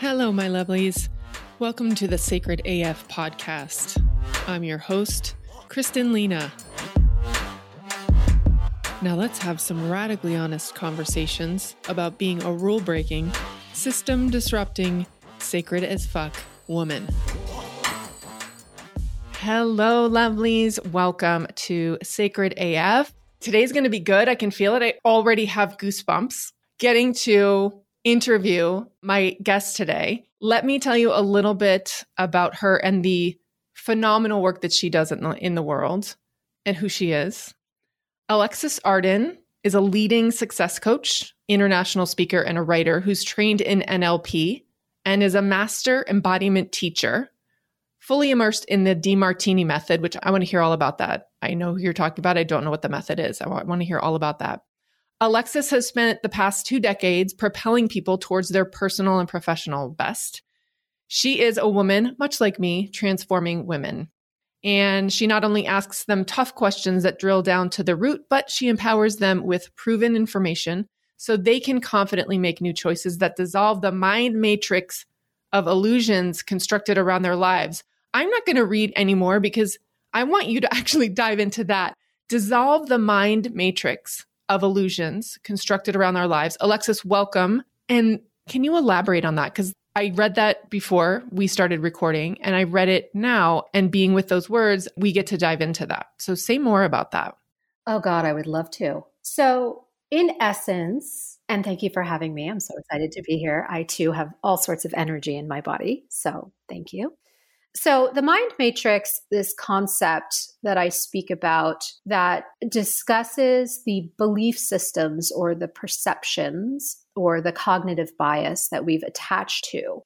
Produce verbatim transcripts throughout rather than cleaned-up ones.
Hello, my lovelies. Welcome to the Sacred A F podcast. I'm your host, Kristen Lena. Now let's have some radically honest conversations about being a rule-breaking, system-disrupting, sacred as fuck woman. Hello, lovelies. Welcome to Sacred A F. Today's going to be good. I can feel it. I already have goosebumps getting to interview my guest today. Let me tell you a little bit about her and the phenomenal work that she does in the, in the world and who she is. Alexis Arden is a leading success coach, international speaker, and a writer who's trained in N L P and is a master embodiment teacher, fully immersed in the DeMartini method, which I want to hear all about that. I know who you're talking about. I don't know what the method is. I want to hear all about that. Alexis has spent the past two decades propelling people towards their personal and professional best. She is a woman, much like me, transforming women. And she not only asks them tough questions that drill down to the root, but she empowers them with proven information so they can confidently make new choices that dissolve the mind matrix of illusions constructed around their lives. I'm not going to read anymore because I want you to actually dive into that. Dissolve the mind matrix of illusions constructed around our lives. Alexis, welcome. And can you elaborate on that? Because I read that before we started recording and I read it now, and being with those words, we get to dive into that. So say more about that. Oh God, I would love to. So in essence, and thank you for having me. I'm so excited to be here. I too have all sorts of energy in my body. So thank you. So the mind matrix, this concept that I speak about that discusses the belief systems or the perceptions or the cognitive bias that we've attached to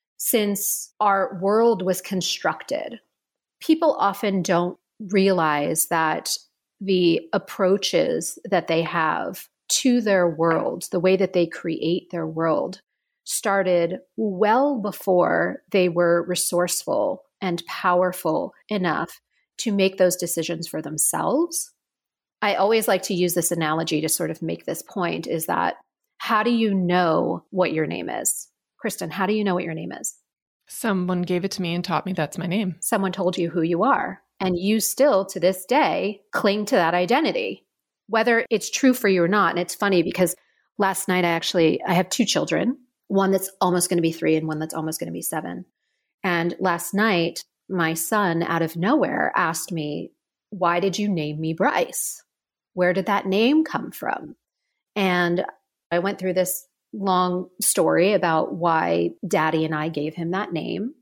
since our world was constructed. People often don't realize that the approaches that they have to their world, the way that they create their world, started well before they were resourceful and powerful enough to make those decisions for themselves. I always like to use this analogy to sort of make this point, is that how do you know what your name is? Kristen, how do you know what your name is? Someone gave it to me and taught me that's my name. Someone told you who you are, and you still to this day cling to that identity, whether it's true for you or not. And it's funny because last night I actually, I have two children, one that's almost going to be three and one that's almost going to be seven. And last night, my son out of nowhere asked me, why did you name me Bryce? Where did that name come from? And I went through this long story about why Daddy and I gave him that name.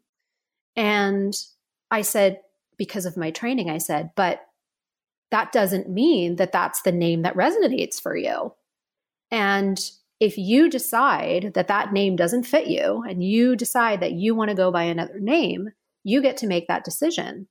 And I said, because of my training, I said, but that doesn't mean that that's the name that resonates for you. And if you decide that that name doesn't fit you and you decide that you want to go by another name, you get to make that decision.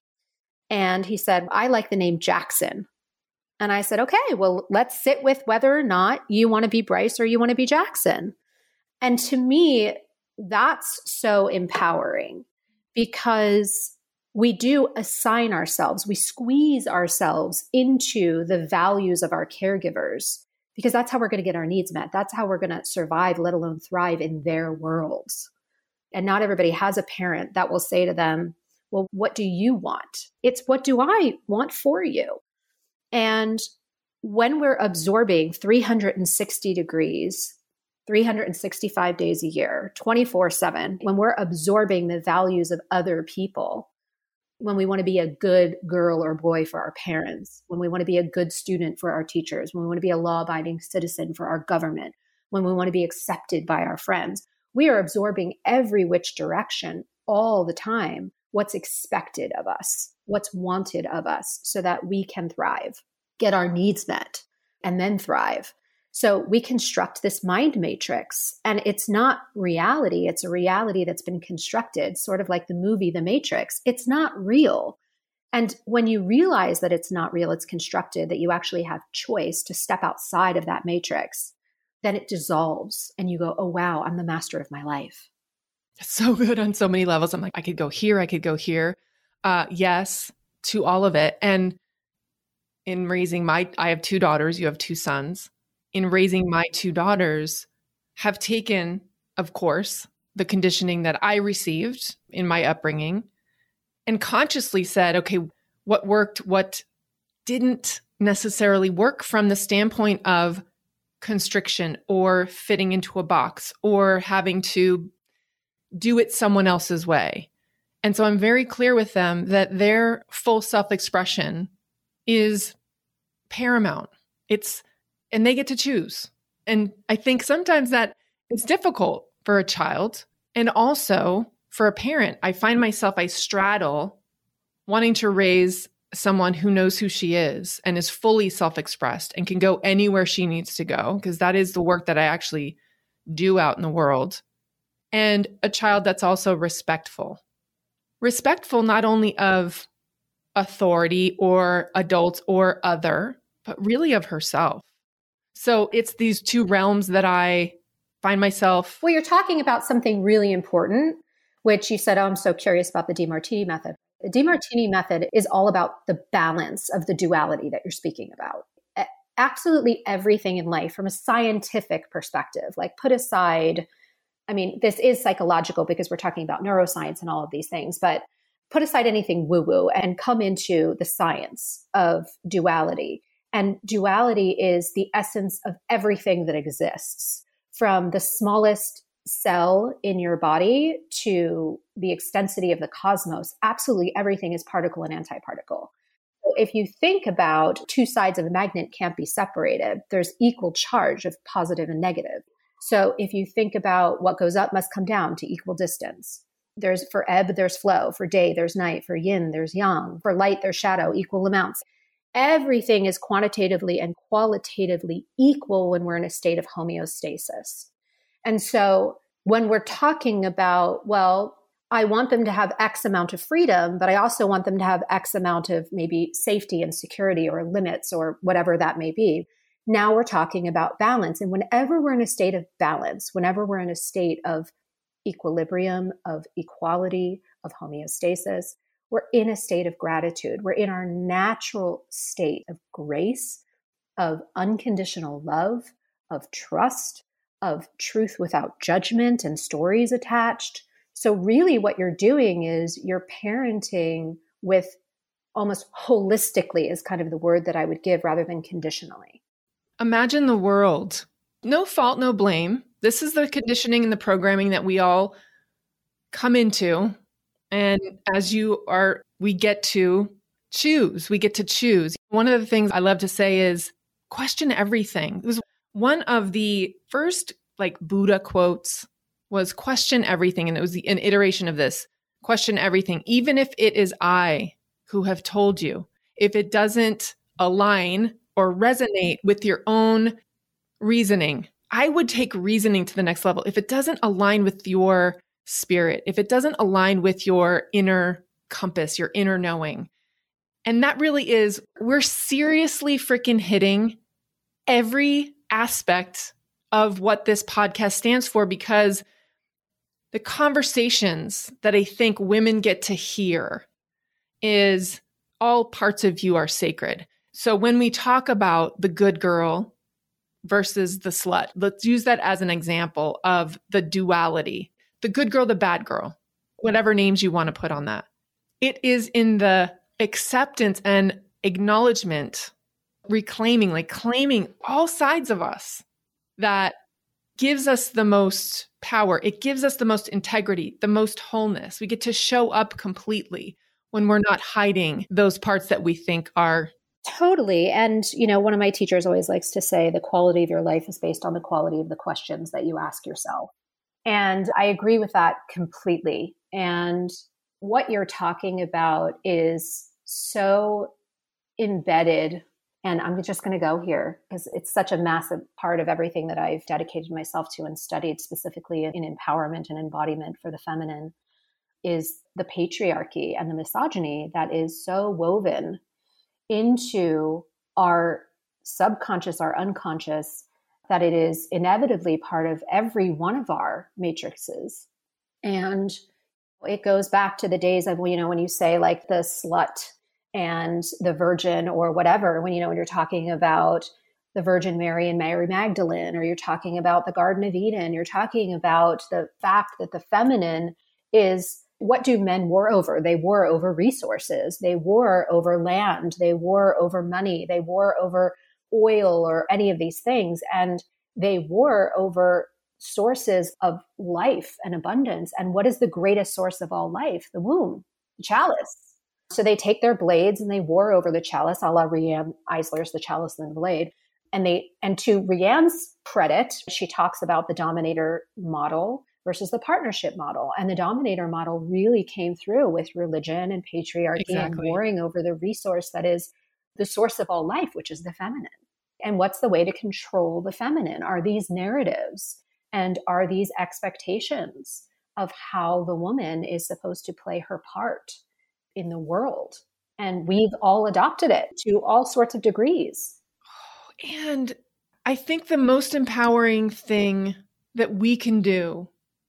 And he said, I like the name Jackson. And I said, okay, well, let's sit with whether or not you want to be Bryce or you want to be Jackson. And to me, that's so empowering because we do assign ourselves, we squeeze ourselves into the values of our caregivers, because that's how we're going to get our needs met. That's how we're going to survive, let alone thrive in their worlds. And not everybody has a parent that will say to them, well, what do you want? It's what do I want for you? And when we're absorbing three hundred sixty degrees, three hundred sixty-five days a year, twenty-four seven, when we're absorbing the values of other people, when we want to be a good girl or boy for our parents, when we want to be a good student for our teachers, when we want to be a law-abiding citizen for our government, when we want to be accepted by our friends, we are absorbing every which direction all the time, what's expected of us, what's wanted of us so that we can thrive, get our needs met, and then thrive. So we construct this mind matrix, and it's not reality. It's a reality that's been constructed, sort of like the movie The Matrix. It's not real. And when you realize that it's not real, it's constructed, that you actually have choice to step outside of that matrix, then it dissolves and you go, oh, wow, I'm the master of my life. So good on so many levels. I'm like, I could go here, I could go here. Uh, yes, to all of it. And in raising my, I have two daughters, you have two sons. In raising my two daughters, have taken, of course, the conditioning that I received in my upbringing and consciously said, okay, what worked, what didn't necessarily work from the standpoint of constriction or fitting into a box or having to do it someone else's way. And so I'm very clear with them that their full self-expression is paramount. It's, and they get to choose. And I think sometimes that it's difficult for a child and also for a parent. I find myself, I straddle wanting to raise someone who knows who she is and is fully self-expressed and can go anywhere she needs to go, because that is the work that I actually do out in the world. And a child that's also respectful. Respectful not only of authority or adults or other, but really of herself. So it's these two realms that I find myself. Well, you're talking about something really important, which you said, oh, I'm so curious about the DeMartini method. The DeMartini method is all about the balance of the duality that you're speaking about. Absolutely everything in life from a scientific perspective, like put aside, I mean, this is psychological because we're talking about neuroscience and all of these things, but put aside anything woo-woo and come into the science of duality. And duality is the essence of everything that exists, from the smallest cell in your body to the extensity of the cosmos. Absolutely everything is particle and antiparticle. So if you think about two sides of a magnet can't be separated, there's equal charge of positive and negative. So if you think about what goes up must come down to equal distance. There's for ebb, there's flow. For day, there's night. For yin, there's yang. For light, there's shadow, equal amounts. Everything is quantitatively and qualitatively equal when we're in a state of homeostasis. And so when we're talking about, well, I want them to have X amount of freedom, but I also want them to have X amount of maybe safety and security or limits or whatever that may be. Now we're talking about balance. And whenever we're in a state of balance, whenever we're in a state of equilibrium, of equality, of homeostasis, we're in a state of gratitude. We're in our natural state of grace, of unconditional love, of trust, of truth without judgment and stories attached. So really what you're doing is you're parenting with almost holistically is kind of the word that I would give rather than conditionally. Imagine the world. No fault, no blame. This is the conditioning and the programming that we all come into. And as you are, we get to choose. We get to choose. One of the things I love to say is question everything. It was one of the first like Buddha quotes was question everything. And it was the, an iteration of this. Question everything, even if it is I who have told you. If it doesn't align or resonate with your own reasoning, I would take reasoning to the next level. If it doesn't align with your spirit, if it doesn't align with your inner compass, your inner knowing. And that really is, we're seriously freaking hitting every aspect of what this podcast stands for, because the conversations that I think women get to hear is all parts of you are sacred. So when we talk about the good girl versus the slut, let's use that as an example of the duality. The good girl, the bad girl, whatever names you want to put on that. It is in the acceptance and acknowledgement, reclaiming, like claiming all sides of us, that gives us the most power. It gives us the most integrity, the most wholeness. We get to show up completely when we're not hiding those parts that we think are. Totally. And, you know, one of my teachers always likes to say the quality of your life is based on the quality of the questions that you ask yourself. And I agree with that completely. And what you're talking about is so embedded. And I'm just going to go here because it's such a massive part of everything that I've dedicated myself to and studied specifically in empowerment and embodiment for the feminine, is the patriarchy and the misogyny that is so woven into our subconscious, our unconscious, that it is inevitably part of every one of our matrices. And it goes back to the days of, you know, when you say like the slut and the virgin or whatever, when, you know, when you're talking about the Virgin Mary and Mary Magdalene, or you're talking about the Garden of Eden. You're talking about the fact that the feminine is, what do men war over? They war over resources. They war over land. They war over money. They war over oil or any of these things. And they war over sources of life and abundance. And what is the greatest source of all life? The womb, the chalice. So they take their blades and they war over the chalice, a la Riane Eisler's The Chalice and the Blade. And they, and to Riane's credit, she talks about the dominator model versus the partnership model. And the dominator model really came through with religion and patriarchy Exactly. and warring over the resource that is the source of all life, which is the feminine. And what's the way to control the feminine? Are these narratives and are these expectations of how the woman is supposed to play her part in the world? And we've all adopted it to all sorts of degrees. And I think the most empowering thing that we can do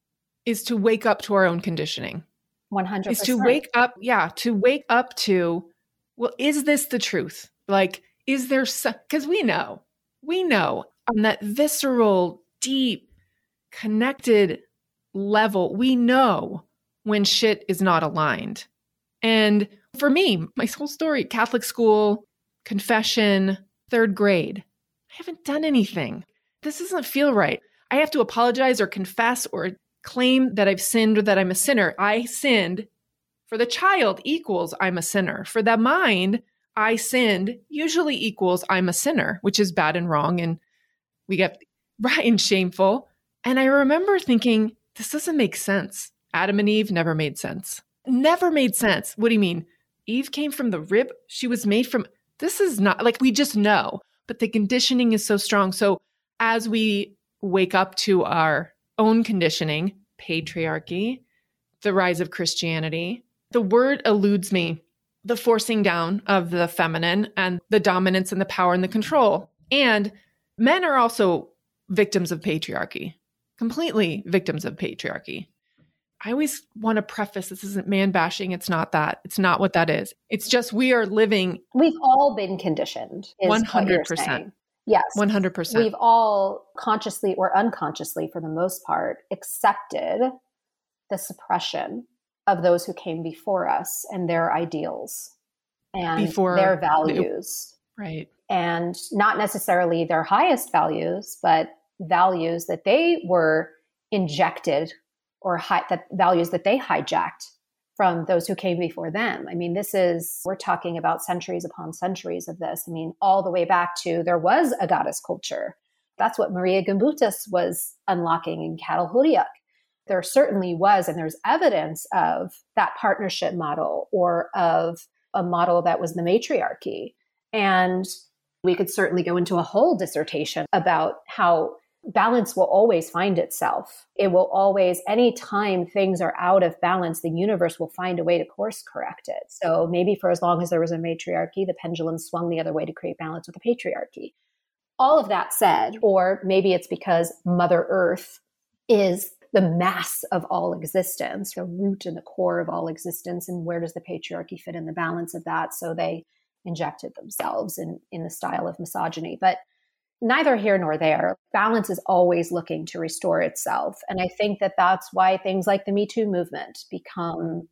is to wake up to our own conditioning. one hundred percent. Is to wake up, yeah, to wake up to, well, is this the truth? Like, is there some, because we know, we know on that visceral, deep, connected level, we know when shit is not aligned. And for me, my whole story, Catholic school, confession, third grade, I haven't done anything. This doesn't feel right. I have to apologize or confess or claim that I've sinned or that I'm a sinner. I sinned. For the child equals I'm a sinner. For the mind, I sinned usually equals I'm a sinner, which is bad and wrong. And we get right and shameful. And I remember thinking, this doesn't make sense. Adam and Eve never made sense. Never made sense. What do you mean? Eve came from the rib. She was made from, this is not, like, we just know, but the conditioning is so strong. So as we wake up to our own conditioning, patriarchy, the rise of Christianity, the word eludes me, the forcing down of the feminine and the dominance and the power and the control. And men are also victims of patriarchy, completely victims of patriarchy. I always want to preface, this isn't man bashing. It's not that. It's not what that is. It's just we are living. We've all been conditioned. Is one hundred percent. What you're saying. Yes. one hundred percent. We've all consciously or unconsciously, for the most part, accepted the suppression of those who came before us and their ideals and Before their values. Right. And not necessarily their highest values, but values that they were injected or hi- that values that they hijacked from those who came before them. I mean, this is, we're talking about centuries upon centuries of this. I mean, all the way back to, there was a goddess culture. That's what Maria Gimbutas was unlocking in Catalhuriak. There certainly was, and there's evidence of that partnership model or of a model that was the matriarchy. And we could certainly go into a whole dissertation about how balance will always find itself. It will always, anytime things are out of balance, the universe will find a way to course correct it. So maybe for as long as there was a matriarchy, the pendulum swung the other way to create balance with the patriarchy. All of that said, or maybe it's because Mother Earth is the mass of all existence, the root and the core of all existence. And where does the patriarchy fit in the balance of that? So they injected themselves in, in the style of misogyny. But neither here nor there. Balance is always looking to restore itself. And I think that that's why things like the Me Too movement become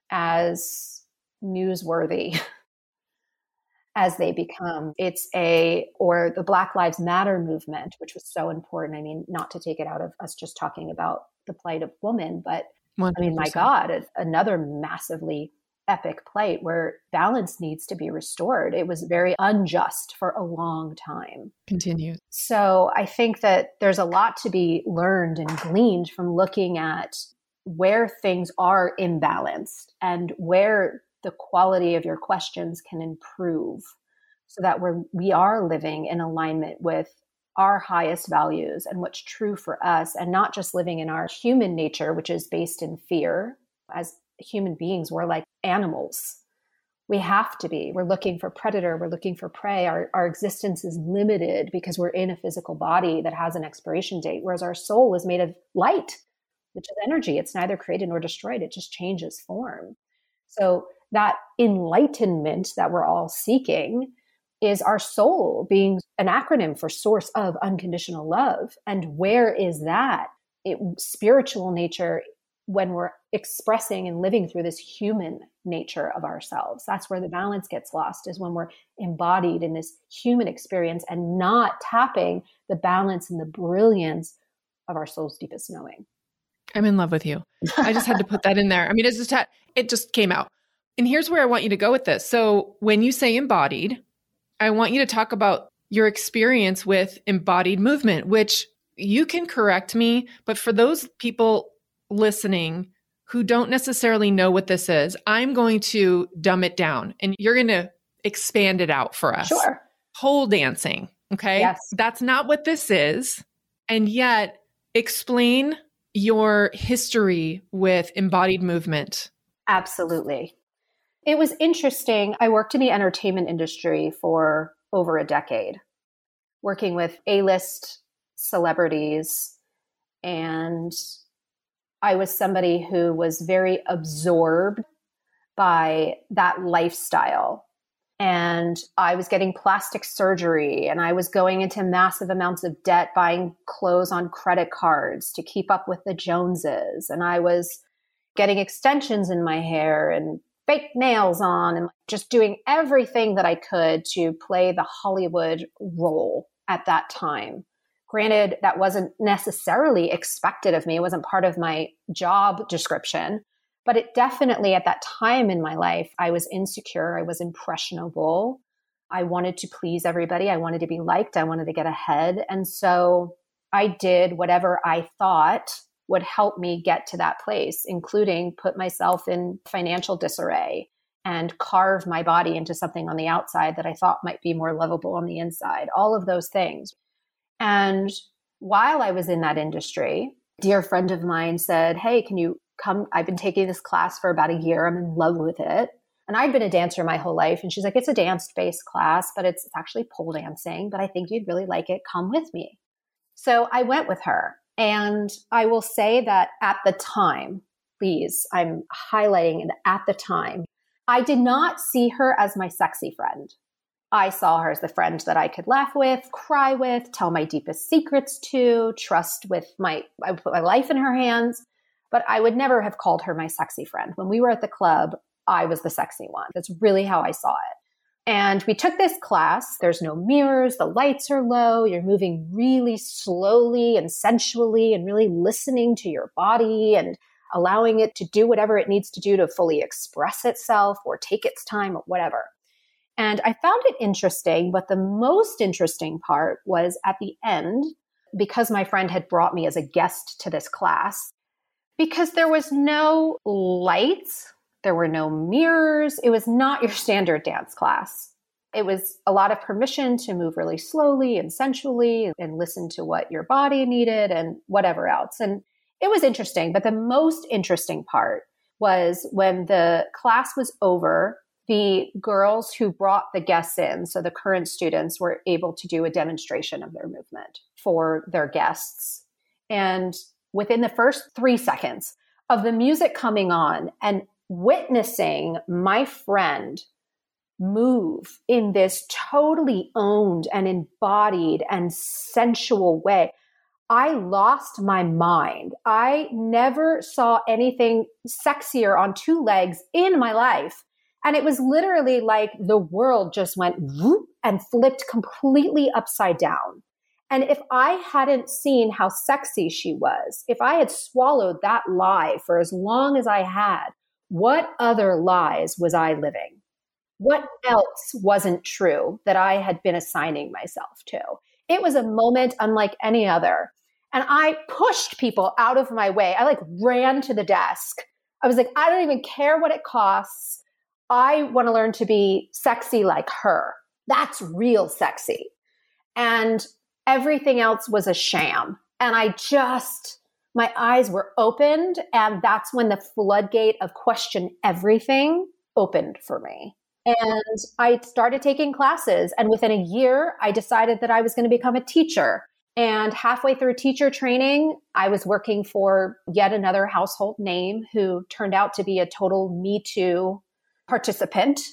as newsworthy as they become. It's a, or the Black Lives Matter movement, which was so important. I mean, not to take it out of us just talking about the plight of women, but one hundred percent. I mean, my God, another massively epic plight where balance needs to be restored. It was very unjust for a long time. Continue. So I think that there's a lot to be learned and gleaned from looking at where things are imbalanced and where the quality of your questions can improve so that we're, we are living in alignment with our highest values and what's true for us, and not just living in our human nature, which is based in fear. As human beings, we're like animals. We have to be. We're looking for predator. We're looking for prey. Our, our existence is limited because we're in a physical body that has an expiration date, whereas our soul is made of light, which is energy. It's neither created nor destroyed. It just changes form. So that enlightenment that we're all seeking is our soul being an acronym for source of unconditional love. And where is that? It, spiritual nature, when we're expressing and living through this human nature of ourselves, that's where the balance gets lost, is when we're embodied in this human experience and not tapping the balance and the brilliance of our soul's deepest knowing. I'm in love with you. I just had to put that in there. I mean, it's just, had, it just came out. And here's where I want you to go with this. So when you say embodied, I want you to talk about your experience with embodied movement, which you can correct me, but for those people listening who don't necessarily know what this is, I'm going to dumb it down and you're going to expand it out for us. Sure. Pole dancing. Okay. Yes. That's not what this is. And yet explain your history with embodied movement. Absolutely. It was interesting. I worked in the entertainment industry for over a decade, working with A-list celebrities. And I was somebody who was very absorbed by that lifestyle. And I was getting plastic surgery and I was going into massive amounts of debt, buying clothes on credit cards to keep up with the Joneses. And I was getting extensions in my hair and fake nails on and just doing everything that I could to play the Hollywood role at that time. Granted, that wasn't necessarily expected of me. It wasn't part of my job description, but it definitely at that time in my life, I was insecure. I was impressionable. I wanted to please everybody. I wanted to be liked. I wanted to get ahead. And so I did whatever I thought would help me get to that place, including put myself in financial disarray and carve my body into something on the outside that I thought might be more lovable on the inside, all of those things. And while I was in that industry, a dear friend of mine said, hey, can you come? I've been taking this class for about a year. I'm in love with it. And I'd been a dancer my whole life. And she's like, it's a dance-based class, but it's, it's actually pole dancing, but I think you'd really like it. Come with me. So I went with her. And I will say that at the time, please, I'm highlighting it at the time, I did not see her as my sexy friend. I saw her as the friend that I could laugh with, cry with, tell my deepest secrets to, trust with my, I would put my life in her hands, but I would never have called her my sexy friend. When we were at the club, I was the sexy one. That's really how I saw it. And we took this class. There's no mirrors. The lights are low. You're moving really slowly and sensually and really listening to your body and allowing it to do whatever it needs to do to fully express itself or take its time or whatever. And I found it interesting, but the most interesting part was at the end, because my friend had brought me as a guest to this class, because there was no lights, there were no mirrors. It was not your standard dance class. It was a lot of permission to move really slowly and sensually and listen to what your body needed and whatever else. And it was interesting. But the most interesting part was when the class was over, the girls who brought the guests in, so the current students, were able to do a demonstration of their movement for their guests. And within the first three seconds of the music coming on and witnessing my friend move in this totally owned and embodied and sensual way, I lost my mind. I never saw anything sexier on two legs in my life. And it was literally like the world just went whoop and flipped completely upside down. And if I hadn't seen how sexy she was, if I had swallowed that lie for as long as I had, what other lies was I living? What else wasn't true that I had been assigning myself to? It was a moment unlike any other. And I pushed people out of my way. I like ran to the desk. I was like, I don't even care what it costs. I want to learn to be sexy like her. That's real sexy. And everything else was a sham. And I just, my eyes were opened. And that's when the floodgate of question everything opened for me. And I started taking classes. And within a year, I decided that I was going to become a teacher. And halfway through teacher training, I was working for yet another household name who turned out to be a total Me Too participant.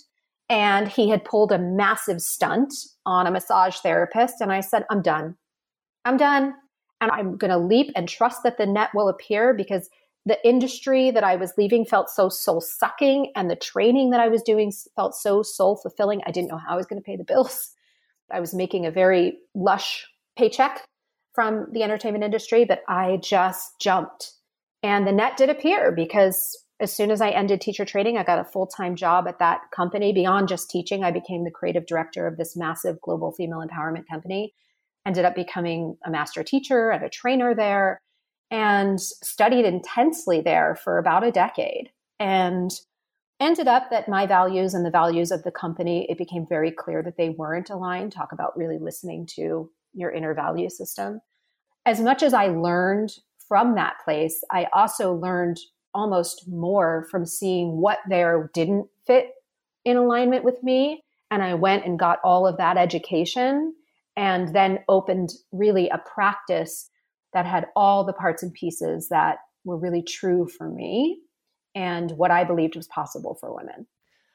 And he had pulled a massive stunt on a massage therapist. And I said, I'm done. I'm done. And I'm going to leap and trust that the net will appear, because the industry that I was leaving felt so soul sucking, and the training that I was doing felt so soul fulfilling. I didn't know how I was going to pay the bills. I was making a very lush paycheck from the entertainment industry, but I just jumped. And the net did appear, because as soon as I ended teacher training, I got a full-time job at that company. Beyond just teaching, I became the creative director of this massive global female empowerment company. Ended up becoming a master teacher and a trainer there, and studied intensely there for about a decade. And ended up that my values and the values of the company, it became very clear that they weren't aligned. Talk about really listening to your inner value system. As much as I learned from that place, I also learned almost more from seeing what there didn't fit in alignment with me. And I went and got all of that education, and then opened really a practice that had all the parts and pieces that were really true for me and what I believed was possible for women.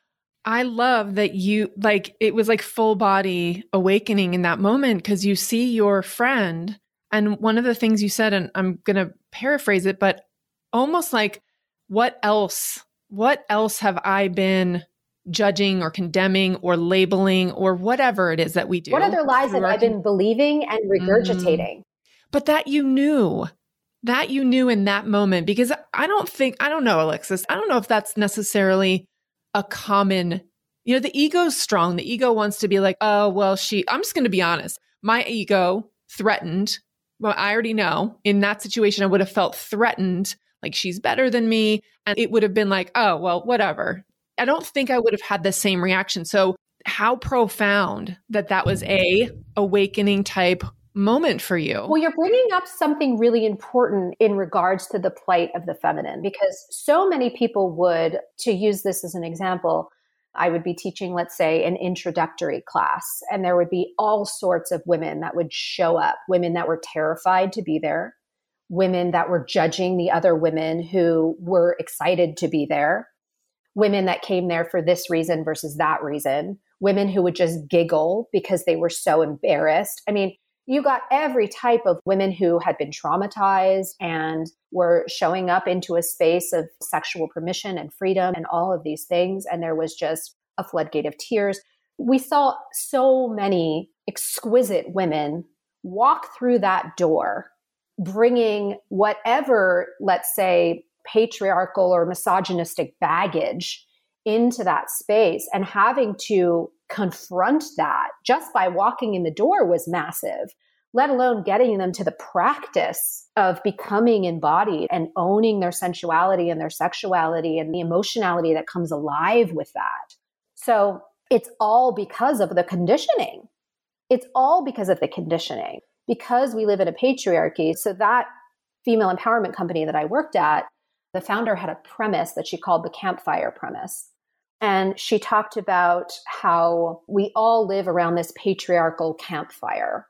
I love that you, like, it was like full body awakening in that moment, because you see your friend. And one of the things you said, and I'm going to paraphrase it, but almost like, what else, what else have I been judging or condemning or labeling or whatever it is that we do? What other lies have I been believing and regurgitating? Mm. But that you knew, that you knew in that moment, because I don't think, I don't know, Alexis, I don't know if that's necessarily a common, you know, the ego's strong. The ego wants to be like, oh, well, she, I'm just going to be honest. My ego threatened. Well, I already know in that situation, I would have felt threatened, like she's better than me. And it would have been like, oh, well, whatever. I don't think I would have had the same reaction. So how profound that that was a awakening type moment for you. Well, you're bringing up something really important in regards to the plight of the feminine, because so many people would, to use this as an example, I would be teaching, let's say, an introductory class, and there would be all sorts of women that would show up, women that were terrified to be there, women that were judging the other women who were excited to be there, women that came there for this reason versus that reason, women who would just giggle because they were so embarrassed. I mean, you got every type of women who had been traumatized and were showing up into a space of sexual permission and freedom and all of these things. And there was just a floodgate of tears. We saw so many exquisite women walk through that door, bringing whatever, let's say, patriarchal or misogynistic baggage into that space, and having to confront that just by walking in the door was massive, let alone getting them to the practice of becoming embodied and owning their sensuality and their sexuality and the emotionality that comes alive with that. So it's all because of the conditioning. It's all because of the conditioning, because we live in a patriarchy. So that female empowerment company that I worked at, the founder had a premise that she called the campfire premise. And she talked about how we all live around this patriarchal campfire,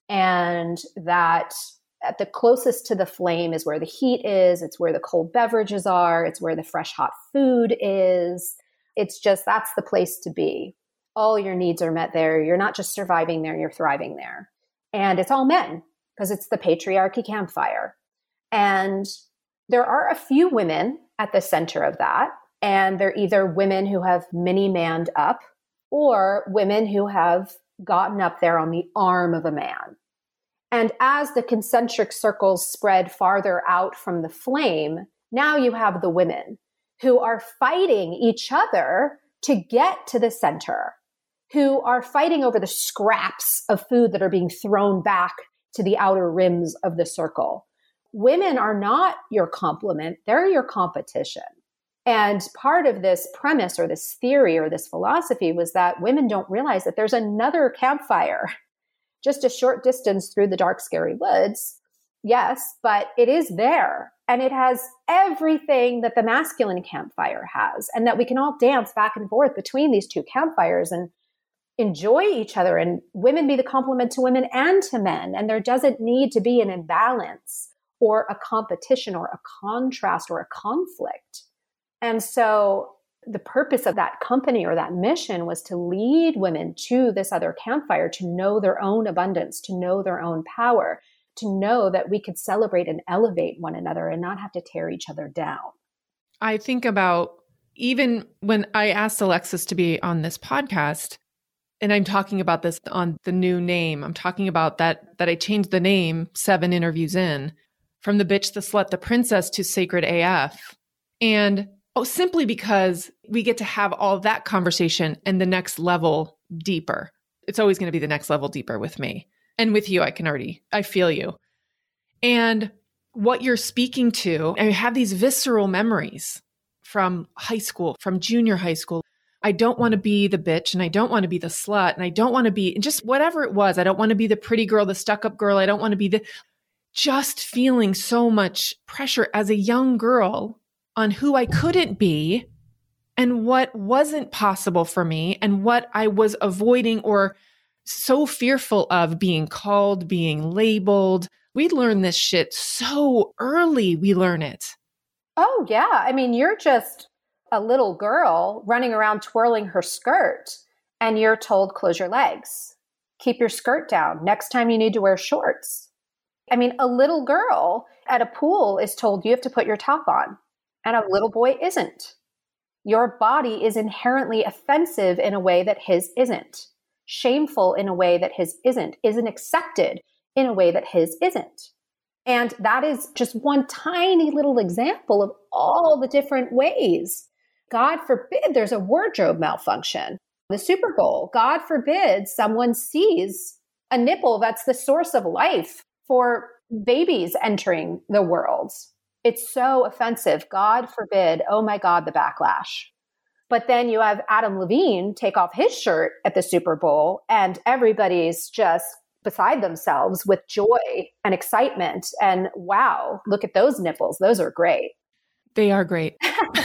and that at the closest to the flame is where the heat is. It's where the cold beverages are. It's where the fresh, hot food is. It's just, that's the place to be. All your needs are met there. You're not just surviving there, you're thriving there. And it's all men, because it's the patriarchy campfire. And there are a few women at the center of that. And they're either women who have mini-manned up, or women who have gotten up there on the arm of a man. And as the concentric circles spread farther out from the flame, now you have the women who are fighting each other to get to the center, who are fighting over the scraps of food that are being thrown back to the outer rims of the circle. Women are not your complement, they're your competition. And part of this premise or this theory or this philosophy was that women don't realize that there's another campfire just a short distance through the dark, scary woods. Yes, but it is there. And it has everything that the masculine campfire has, and that we can all dance back and forth between these two campfires and enjoy each other, and women be the complement to women and to men. And there doesn't need to be an imbalance or a competition or a contrast or a conflict. And so the purpose of that company or that mission was to lead women to this other campfire, to know their own abundance, to know their own power, to know that we could celebrate and elevate one another and not have to tear each other down. I think about even when I asked Alexis to be on this podcast, and I'm talking about this on the new name, I'm talking about that, that I changed the name seven interviews in, from the bitch, the slut, the princess to Sacred A F. And oh, simply because we get to have all that conversation and the next level deeper. It's always going to be the next level deeper with me. And with you, I can already, I feel you. And what you're speaking to, I have these visceral memories from high school, from junior high school. I don't want to be the bitch and I don't want to be the slut and I don't want to be, and just whatever it was. I don't want to be the pretty girl, the stuck-up girl. I don't want to be the, just feeling so much pressure as a young girl on who I couldn't be and what wasn't possible for me and what I was avoiding or so fearful of being called, being labeled. We learn this shit so early. We learn it. Oh, yeah. I mean, you're just a little girl running around twirling her skirt and you're told, close your legs, keep your skirt down. Next time you need to wear shorts. I mean, a little girl at a pool is told you have to put your top on and a little boy isn't. Your body is inherently offensive in a way that his isn't, shameful in a way that his isn't, isn't accepted in a way that his isn't. And that is just one tiny little example of all the different ways. God forbid there's a wardrobe malfunction. The Super Bowl, God forbid someone sees a nipple that's the source of life for babies entering the world. It's so offensive. God forbid. Oh my God, the backlash. But then you have Adam Levine take off his shirt at the Super Bowl and everybody's just beside themselves with joy and excitement. And wow, look at those nipples. Those are great. They are great.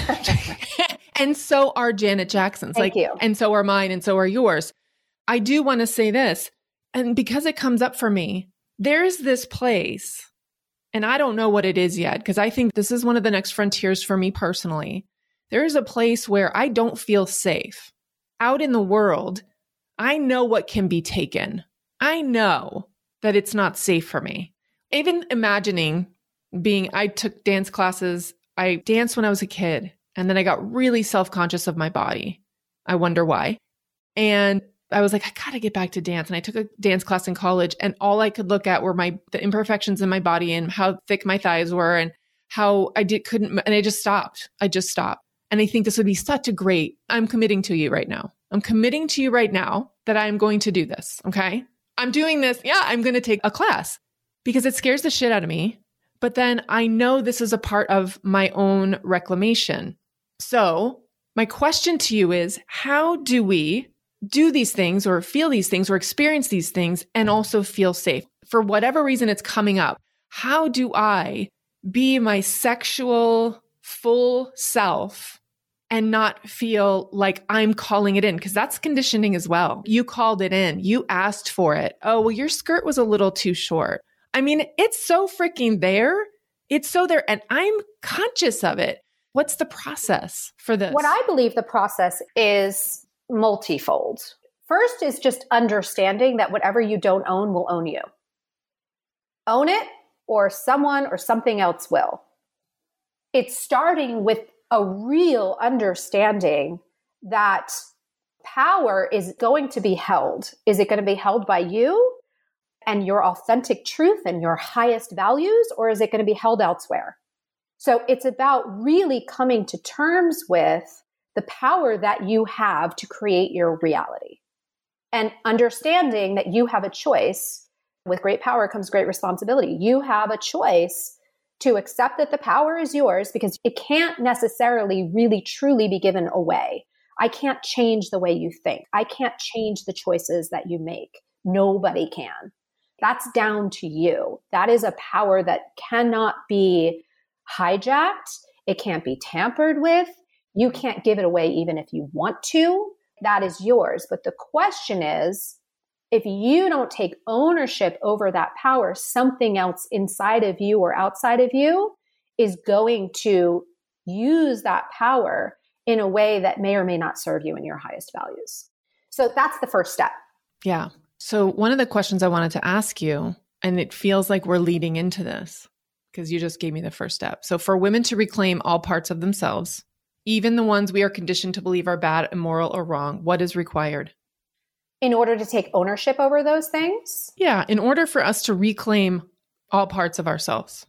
And so are Janet Jackson's. Thank like, you. And so are mine and so are yours. I do want to say this, and because it comes up for me, there's this place, and I don't know what it is yet, because I think this is one of the next frontiers for me personally. There is a place where I don't feel safe. Out in the world, I know what can be taken. I know that it's not safe for me. Even imagining being, I took dance classes. I danced when I was a kid, and then I got really self-conscious of my body. I wonder why. And I was like, I got to get back to dance. And I took a dance class in college, and all I could look at were my the imperfections in my body and how thick my thighs were and how I did couldn't. And I just stopped. I just stopped. And I think this would be such a great, I'm committing to you right now. I'm committing to you right now that I'm going to do this. Okay. I'm doing this. Yeah. I'm going to take a class because it scares the shit out of me. But then I know this is a part of my own reclamation. So my question to you is, how do we do these things or feel these things or experience these things and also feel safe? For whatever reason it's coming up, how do I be my sexual full self and not feel like I'm calling it in? Because that's conditioning as well. You called it in. You asked for it. Oh, well, your skirt was a little too short. I mean, it's so freaking there. It's so there. And I'm conscious of it. What's the process for this? What I believe the process is multifold. First is just understanding that whatever you don't own will own you. Own it, or someone or something else will. It's starting with a real understanding that power is going to be held. Is it going to be held by you and your authentic truth and your highest values, or is it going to be held elsewhere? So it's about really coming to terms with the power that you have to create your reality and understanding that you have a choice. With great power comes great responsibility. You have a choice to accept that the power is yours because it can't necessarily really truly be given away. I can't change the way you think. I can't change the choices that you make. Nobody can. That's down to you. That is a power that cannot be hijacked. It can't be tampered with. You can't give it away even if you want to. That is yours. But the question is, if you don't take ownership over that power, something else inside of you or outside of you is going to use that power in a way that may or may not serve you in your highest values. So that's the first step. Yeah. So one of the questions I wanted to ask you, and it feels like we're leading into this because you just gave me the first step. So for women to reclaim all parts of themselves, even the ones we are conditioned to believe are bad, immoral, or wrong, what is required? In order to take ownership over those things? Yeah. In order for us to reclaim all parts of ourselves.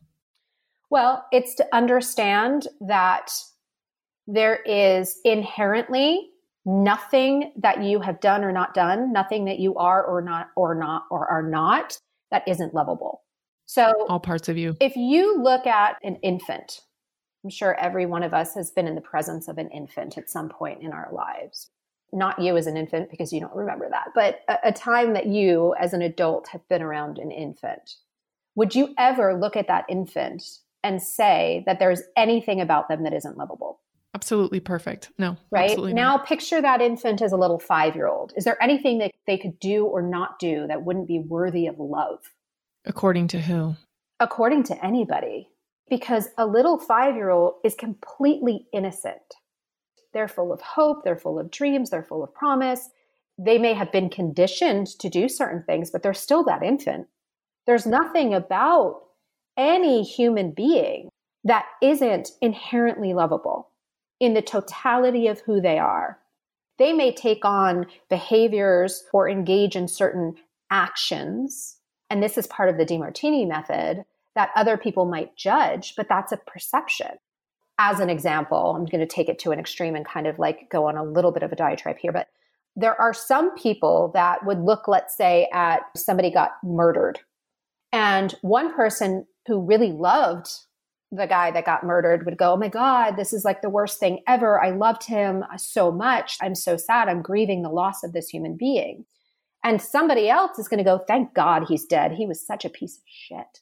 Well, it's to understand that there is inherently nothing that you have done or not done, nothing that you are or not or not or are not that isn't lovable. So all parts of you. If you look at an infant, I'm sure every one of us has been in the presence of an infant at some point in our lives. Not you as an infant because you don't remember that, but a, a time that you as an adult have been around an infant. Would you ever look at that infant and say that there's anything about them that isn't lovable? Absolutely perfect. No. Right? Now not. Picture that infant as a little five-year-old. Is there anything that they could do or not do that wouldn't be worthy of love? According to who? According to anybody. Because a little five-year-old is completely innocent. They're full of hope. They're full of dreams. They're full of promise. They may have been conditioned to do certain things, but they're still that infant. There's nothing about any human being that isn't inherently lovable in the totality of who they are. They may take on behaviors or engage in certain actions, and this is part of the DeMartini method, that other people might judge, but that's a perception. As an example, I'm going to take it to an extreme and kind of like go on a little bit of a diatribe here, but there are some people that would look, let's say, at somebody got murdered. And one person who really loved the guy that got murdered would go, oh my God, this is like the worst thing ever. I loved him so much. I'm so sad. I'm grieving the loss of this human being. And somebody else is going to go, thank God he's dead. He was such a piece of shit.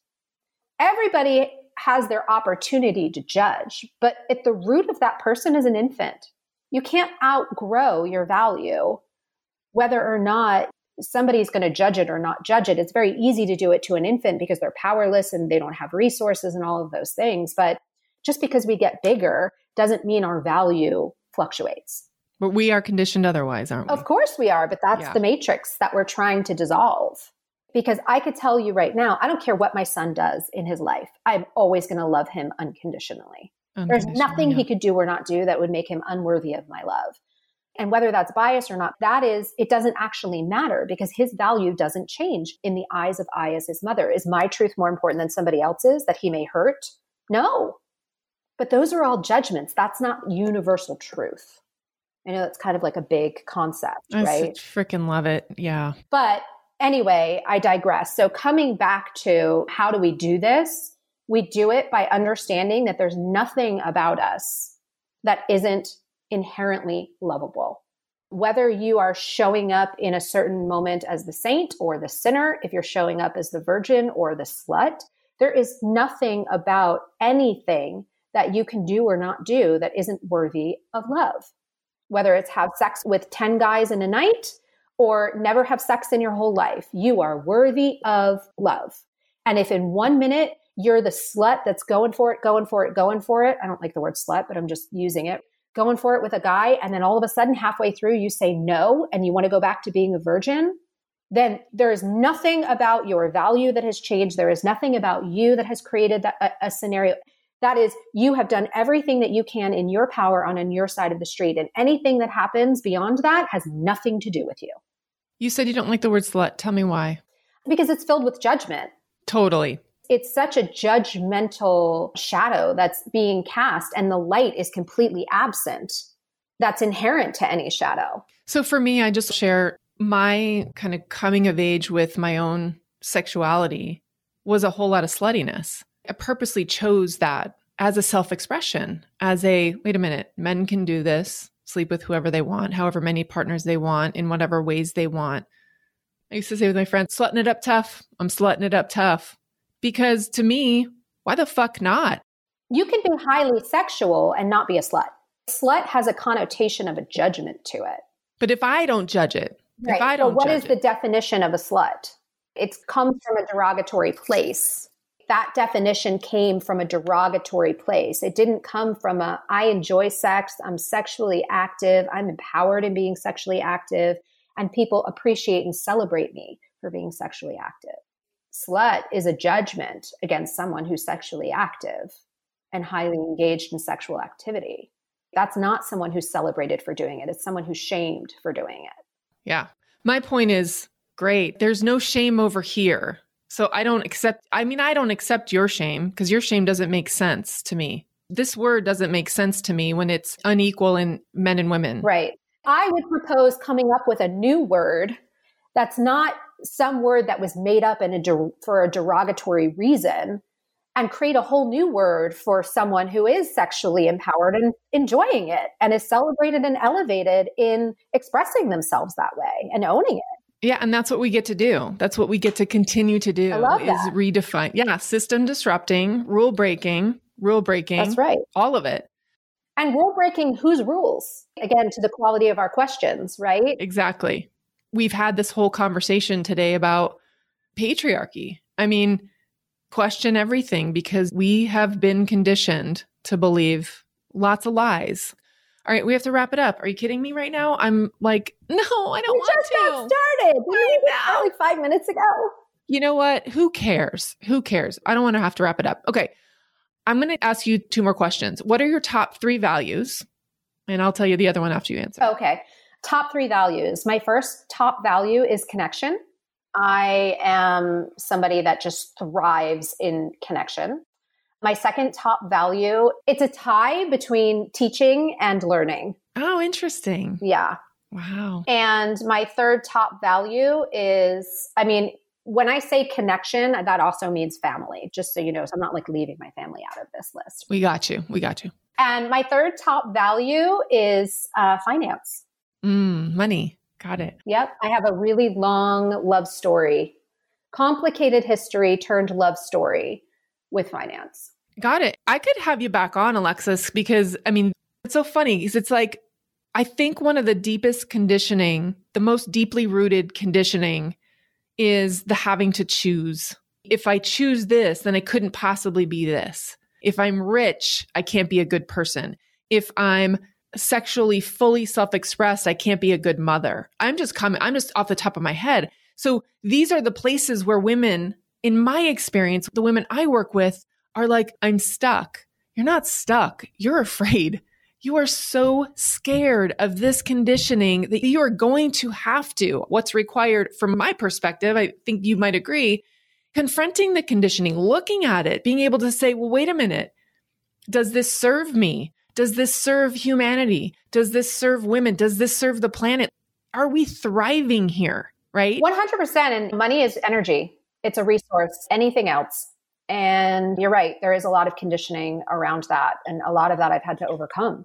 Everybody has their opportunity to judge, but at the root of that person is an infant. You can't outgrow your value, whether or not somebody's going to judge it or not judge it. It's very easy to do it to an infant because they're powerless and they don't have resources and all of those things. But just because we get bigger doesn't mean our value fluctuates. But we are conditioned otherwise, aren't we? Of course we are, but that's yeah. the matrix that we're trying to dissolve. Because I could tell you right now, I don't care what my son does in his life. I'm always going to love him unconditionally. There's nothing yeah. he could do or not do that would make him unworthy of my love. And whether that's bias or not, that is, it doesn't actually matter because his value doesn't change in the eyes of I as his mother. Is my truth more important than somebody else's that he may hurt? No. But those are all judgments. That's not universal truth. I know that's kind of like a big concept, I right? Freaking love it. Yeah. But anyway, I digress. So coming back to how do we do this? We do it by understanding that there's nothing about us that isn't inherently lovable. Whether you are showing up in a certain moment as the saint or the sinner, if you're showing up as the virgin or the slut, there is nothing about anything that you can do or not do that isn't worthy of love. Whether it's have sex with ten guys in a night or never have sex in your whole life, you are worthy of love. And if in one minute you're the slut that's going for it, going for it, going for it, I don't like the word slut, but I'm just using it, going for it with a guy, and then all of a sudden halfway through you say no and you want to go back to being a virgin, then there is nothing about your value that has changed. There is nothing about you that has created that, a, a scenario. That is, you have done everything that you can in your power on, on your side of the street. And anything that happens beyond that has nothing to do with you. You said you don't like the word slut. Tell me why. Because it's filled with judgment. Totally. It's such a judgmental shadow that's being cast, and the light is completely absent. That's inherent to any shadow. So for me, I just share my kind of coming of age with my own sexuality was a whole lot of sluttiness. I purposely chose that as a self-expression, as a, wait a minute, men can do this, sleep with whoever they want, however many partners they want, in whatever ways they want. I used to say with my friends, slutting it up tough. I'm slutting it up tough. Because to me, why the fuck not? You can be highly sexual and not be a slut. Slut has a connotation of a judgment to it. But if I don't judge it, right. if I don't well, what judge is it, the definition of a slut? It comes from a derogatory place. that definition came from a derogatory place. It didn't come from a, I enjoy sex, I'm sexually active, I'm empowered in being sexually active, and people appreciate and celebrate me for being sexually active. Slut is a judgment against someone who's sexually active and highly engaged in sexual activity. That's not someone who's celebrated for doing it. It's someone who's shamed for doing it. Yeah. My point is, great. There's no shame over here. So I don't accept, I mean, I don't accept your shame because your shame doesn't make sense to me. This word doesn't make sense to me when it's unequal in men and women. Right. I would propose coming up with a new word that's not some word that was made up in a der- for a derogatory reason, and create a whole new word for someone who is sexually empowered and enjoying it and is celebrated and elevated in expressing themselves that way and owning it. Yeah. And that's what we get to do. That's what we get to continue to do. I love is that. redefine. Yeah. System disrupting, rule breaking, rule breaking. That's right. All of it. And rule breaking whose rules? Again, to the quality of our questions, right? Exactly. We've had this whole conversation today about patriarchy. I mean, question everything because we have been conditioned to believe lots of lies. All right, we have to wrap it up. Are you kidding me right now? I'm like, no, I don't We want just to. got started. Didn't we just start like five minutes ago? You know what? Who cares? Who cares? I don't want to have to wrap it up. Okay. I'm going to ask you two more questions. What are your top three values? And I'll tell you the other one after you answer. Okay. Top three values. My first top value is connection. I am somebody that just thrives in connection. My second top value, it's a tie between teaching and learning. Oh, interesting. Yeah. Wow. And my third top value is, I mean, when I say connection, that also means family, just so you know. So I'm not like leaving my family out of this list. We got you. We got you. And my third top value is uh, finance. Mm, money. Got it. Yep. I have a really long love story, complicated history turned love story with finance. Got it. I could have you back on, Alexis, because I mean, it's so funny because it's like, I think one of the deepest conditioning, the most deeply rooted conditioning is the having to choose. If I choose this, then I couldn't possibly be this. If I'm rich, I can't be a good person. If I'm sexually fully self-expressed, I can't be a good mother. I'm just coming, I'm just off the top of my head. So these are the places where women, in my experience, the women I work with are like, I'm stuck. You're not stuck. You're afraid. You are so scared of this conditioning that you are going to have to. What's required from my perspective, I think you might agree, confronting the conditioning, looking at it, being able to say, well, wait a minute. Does this serve me? Does this serve humanity? Does this serve women? Does this serve the planet? Are we thriving here? Right? one hundred percent. And money is energy. It's a resource. Anything else. And you're right. There is a lot of conditioning around that. And a lot of that I've had to overcome.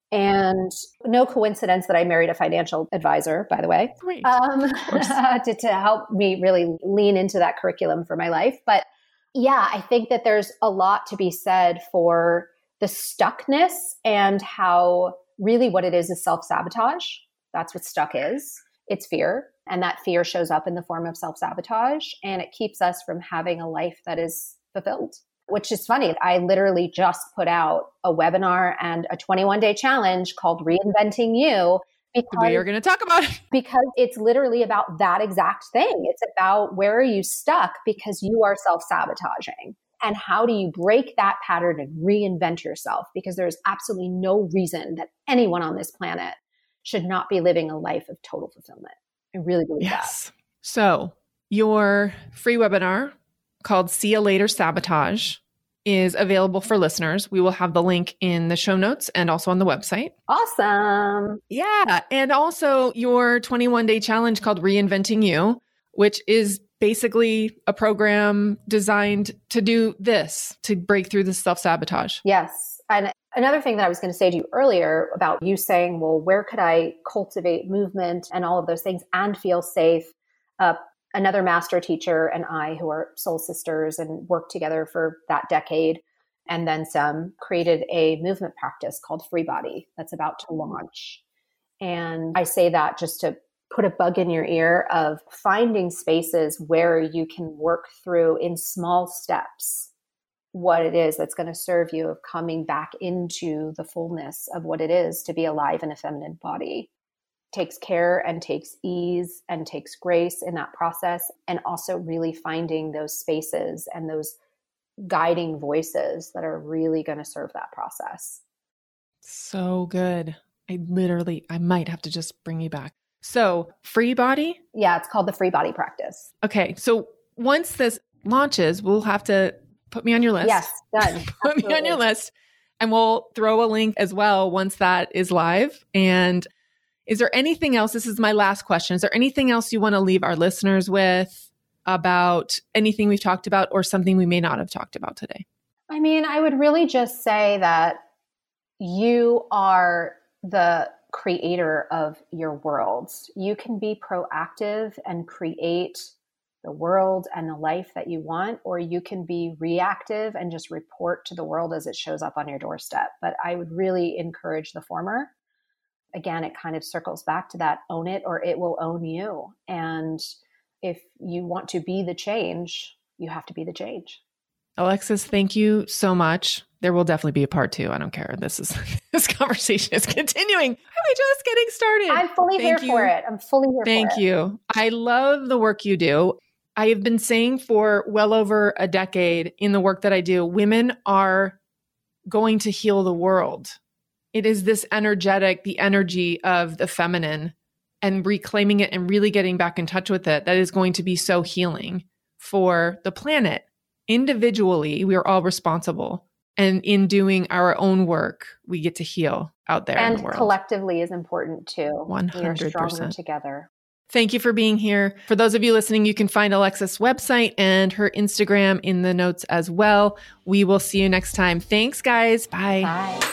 And no coincidence that I married a financial advisor, by the way, Great. Um, to, to help me really lean into that curriculum for my life. But yeah, I think that there's a lot to be said for the stuckness and how really what it is is self-sabotage. That's what stuck is. It's fear. And that fear shows up in the form of self-sabotage. And it keeps us from having a life that is fulfilled, which is funny. I literally just put out a webinar and a twenty-one day challenge called Reinventing You. Because, we are going to talk about it. Because it's literally about that exact thing. It's about where are you stuck because you are self-sabotaging. And how do you break that pattern and reinvent yourself? Because there's absolutely no reason that anyone on this planet should not be living a life of total fulfillment. I really believe yes. that. So your free webinar called See You Later Sabotage is available for listeners. We will have the link in the show notes and also on the website. Awesome. Yeah. And also your twenty-one day challenge called Reinventing You, which is basically a program designed to do this, to break through the self-sabotage. Yes. And another thing that I was going to say to you earlier about you saying, well, where could I cultivate movement and all of those things and feel safe? Uh, another master teacher and I, who are soul sisters and worked together for that decade, and then some, created a movement practice called Free Body that's about to launch. And I say that just to put a bug in your ear of finding spaces where you can work through in small steps what it is that's going to serve you, of coming back into the fullness of what it is to be alive in a feminine body. Takes care and takes ease and takes grace in that process. And also really finding those spaces and those guiding voices that are really going to serve that process. So good. I literally, I might have to just bring you back. So free body? Yeah, it's called the Free Body Practice. Okay. So once this launches, we'll have to put me on your list. Yes, done. Put Absolutely. me on your list. And we'll throw a link as well once that is live. And is there anything else? This is my last question. Is there anything else you want to leave our listeners with about anything we've talked about or something we may not have talked about today? I mean, I would really just say that you are the creator of your world. You can be proactive and create the world and the life that you want, or you can be reactive and just report to the world as it shows up on your doorstep. But I would really encourage the former. Again, it kind of circles back to that own it or it will own you. And if you want to be the change, you have to be the change. Alexis, thank you so much. There will definitely be a part two. I don't care. This is this conversation is continuing. We're just getting started. I'm fully Thank here you. for it. I'm fully here Thank for it. you. I love the work you do. I have been saying for well over a decade in the work that I do, women are going to heal the world. It is this energetic, the energy of the feminine, and reclaiming it and really getting back in touch with it that is going to be so healing for the planet. Individually, we are all responsible. And in doing our own work, we get to heal out there and in the world. Collectively is important too. one hundred percent. We are stronger together. Thank you for being here. For those of you listening, you can find Alexis' website and her Instagram in the notes as well. We will see you next time. Thanks, guys. Bye. Bye.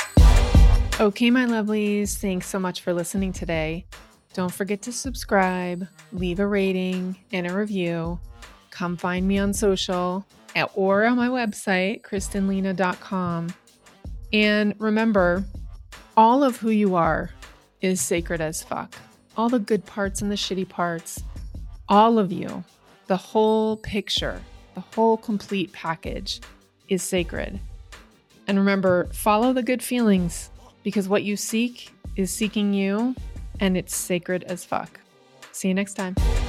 Okay, my lovelies. Thanks so much for listening today. Don't forget to subscribe, leave a rating and a review. Come find me on social at, or on my website, kristen lena dot com. And remember, all of who you are is sacred as fuck. All the good parts and the shitty parts, all of you, the whole picture, the whole complete package is sacred. And remember, follow the good feelings because what you seek is seeking you and it's sacred as fuck. See you next time.